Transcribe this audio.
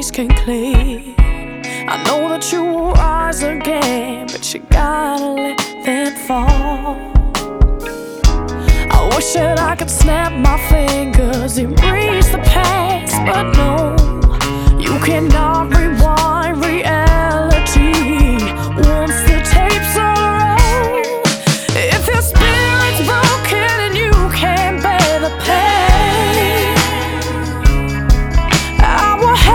memories can clear. I know that you will rise again, but you gotta let them fall. I wish that I could snap my fingers, erase the past, but no.